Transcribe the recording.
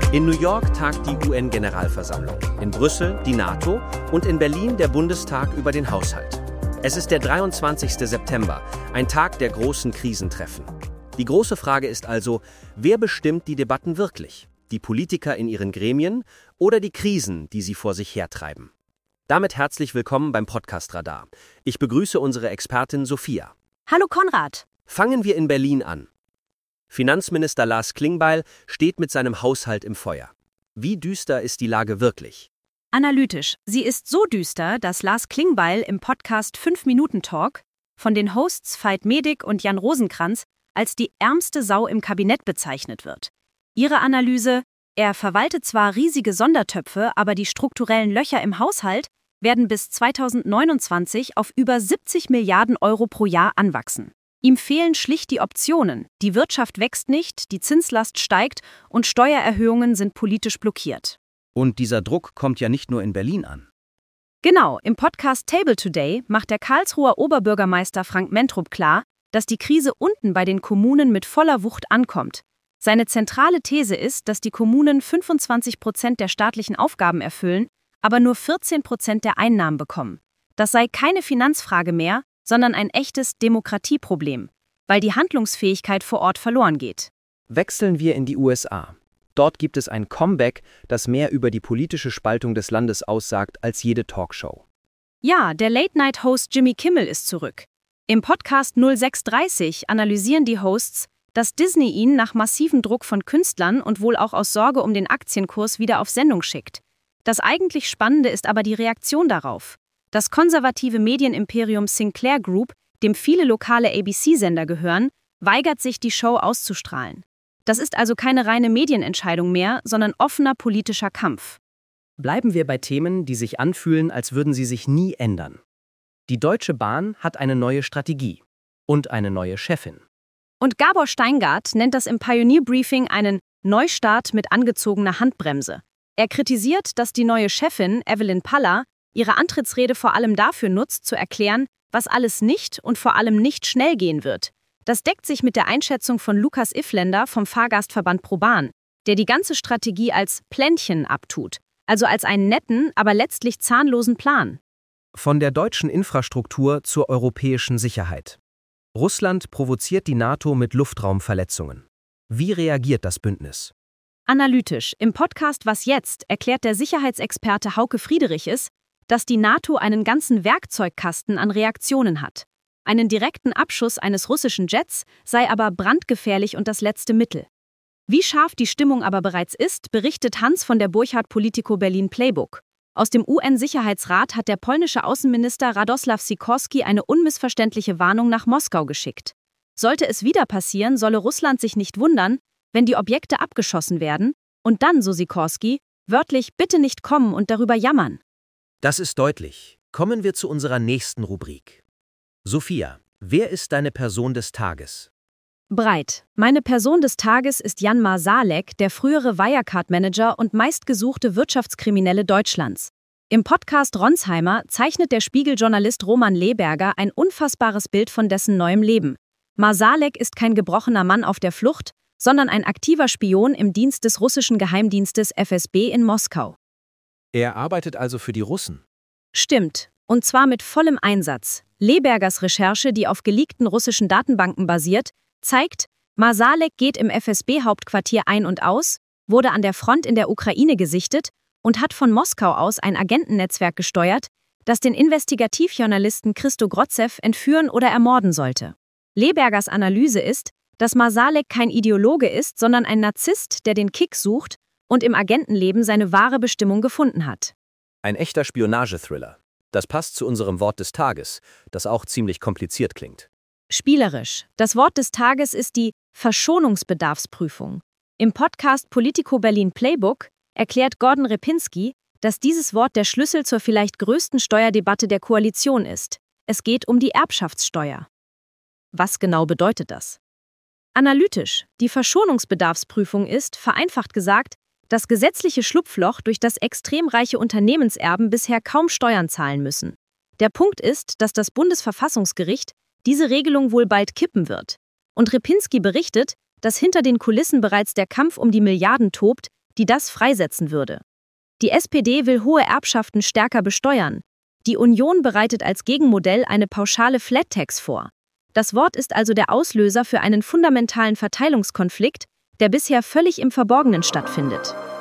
In New York tagt die UN-Generalversammlung, in Brüssel die NATO und in Berlin der Bundestag über den Haushalt. Es ist der 23. September, ein Tag der großen Krisentreffen. Die große Frage ist also, wer bestimmt die Debatten wirklich? Die Politiker in ihren Gremien oder die Krisen, die sie vor sich hertreiben? Damit herzlich willkommen beim Podcast Radar. Ich begrüße unsere Expertin Sophia. Hallo Konrad. Fangen wir in Berlin an. Finanzminister Lars Klingbeil steht mit seinem Haushalt im Feuer. Wie düster ist die Lage wirklich? Analytisch. Sie ist so düster, dass Lars Klingbeil im Podcast 5-Minuten-Talk von den Hosts Veit Medig und Jan Rosenkrantz als die ärmste Sau im Kabinett bezeichnet wird. Ihre Analyse: Er verwaltet zwar riesige Sondertöpfe, aber die strukturellen Löcher im Haushalt werden bis 2029 auf über 70 Milliarden Euro pro Jahr anwachsen. Ihm fehlen schlicht die Optionen. Die Wirtschaft wächst nicht, die Zinslast steigt und Steuererhöhungen sind politisch blockiert. Und dieser Druck kommt ja nicht nur in Berlin an. Genau, im Podcast Table Today macht der Karlsruher Oberbürgermeister Frank Mentrup klar, dass die Krise unten bei den Kommunen mit voller Wucht ankommt. Seine zentrale These ist, dass die Kommunen 25% der staatlichen Aufgaben erfüllen, aber nur 14% der Einnahmen bekommen. Das sei keine Finanzfrage mehr, sondern ein echtes Demokratieproblem, weil die Handlungsfähigkeit vor Ort verloren geht. Wechseln wir in die USA. Dort gibt es ein Comeback, das mehr über die politische Spaltung des Landes aussagt als jede Talkshow. Ja, der Late-Night-Host Jimmy Kimmel ist zurück. Im Podcast 0630 analysieren die Hosts, dass Disney ihn nach massivem Druck von Künstlern und wohl auch aus Sorge um den Aktienkurs wieder auf Sendung schickt. Das eigentlich Spannende ist aber die Reaktion darauf. Das konservative Medienimperium Sinclair Group, dem viele lokale ABC-Sender gehören, weigert sich, die Show auszustrahlen. Das ist also keine reine Medienentscheidung mehr, sondern offener politischer Kampf. Bleiben wir bei Themen, die sich anfühlen, als würden sie sich nie ändern. Die Deutsche Bahn hat eine neue Strategie und eine neue Chefin. Und Gabor Steingart nennt das im Pioneer Briefing einen Neustart mit angezogener Handbremse. Er kritisiert, dass die neue Chefin, Evelyn Paller, ihre Antrittsrede vor allem dafür nutzt, zu erklären, was alles nicht und vor allem nicht schnell gehen wird. Das deckt sich mit der Einschätzung von Lukas Ifländer vom Fahrgastverband ProBahn, der die ganze Strategie als Plännchen abtut, also als einen netten, aber letztlich zahnlosen Plan. Von der deutschen Infrastruktur zur europäischen Sicherheit. Russland provoziert die NATO mit Luftraumverletzungen. Wie reagiert das Bündnis? Analytisch. Im Podcast Was jetzt erklärt der Sicherheitsexperte Hauke Friedrichs, dass die NATO einen ganzen Werkzeugkasten an Reaktionen hat. Einen direkten Abschuss eines russischen Jets sei aber brandgefährlich und das letzte Mittel. Wie scharf die Stimmung aber bereits ist, berichtet Hans von der Burchard Politico Berlin Playbook. Aus dem UN-Sicherheitsrat hat der polnische Außenminister Radosław Sikorski eine unmissverständliche Warnung nach Moskau geschickt. Sollte es wieder passieren, solle Russland sich nicht wundern, wenn die Objekte abgeschossen werden und dann, so Sikorski, wörtlich bitte nicht kommen und darüber jammern. Das ist deutlich. Kommen wir zu unserer nächsten Rubrik. Sophia, wer ist deine Person des Tages? Breit. Meine Person des Tages ist Jan Marsalek, der frühere Wirecard-Manager und meistgesuchte Wirtschaftskriminelle Deutschlands. Im Podcast Ronsheimer zeichnet der Spiegel-Journalist Roman Leberger ein unfassbares Bild von dessen neuem Leben. Marsalek ist kein gebrochener Mann auf der Flucht, sondern ein aktiver Spion im Dienst des russischen Geheimdienstes FSB in Moskau. Er arbeitet also für die Russen. Stimmt, und zwar mit vollem Einsatz. Lebergers Recherche, die auf geleakten russischen Datenbanken basiert, zeigt, Marsalek geht im FSB-Hauptquartier ein und aus, wurde an der Front in der Ukraine gesichtet und hat von Moskau aus ein Agentennetzwerk gesteuert, das den Investigativjournalisten Christo Grotzew entführen oder ermorden sollte. Lebergers Analyse ist, dass Marsalek kein Ideologe ist, sondern ein Narzisst, der den Kick sucht und im Agentenleben seine wahre Bestimmung gefunden hat. Ein echter Spionagethriller. Das passt zu unserem Wort des Tages, das auch ziemlich kompliziert klingt. Spielerisch. Das Wort des Tages ist die Verschonungsbedarfsprüfung. Im Podcast Politico Berlin Playbook erklärt Gordon Repinski, dass dieses Wort der Schlüssel zur vielleicht größten Steuerdebatte der Koalition ist. Es geht um die Erbschaftssteuer. Was genau bedeutet das? Analytisch. Die Verschonungsbedarfsprüfung ist, vereinfacht gesagt, das gesetzliche Schlupfloch, durch das extrem reiche Unternehmenserben bisher kaum Steuern zahlen müssen. Der Punkt ist, dass das Bundesverfassungsgericht diese Regelung wohl bald kippen wird. Und Repinski berichtet, dass hinter den Kulissen bereits der Kampf um die Milliarden tobt, die das freisetzen würde. Die SPD will hohe Erbschaften stärker besteuern. Die Union bereitet als Gegenmodell eine pauschale Flat Tax vor. Das Wort ist also der Auslöser für einen fundamentalen Verteilungskonflikt, der bisher völlig im Verborgenen stattfindet.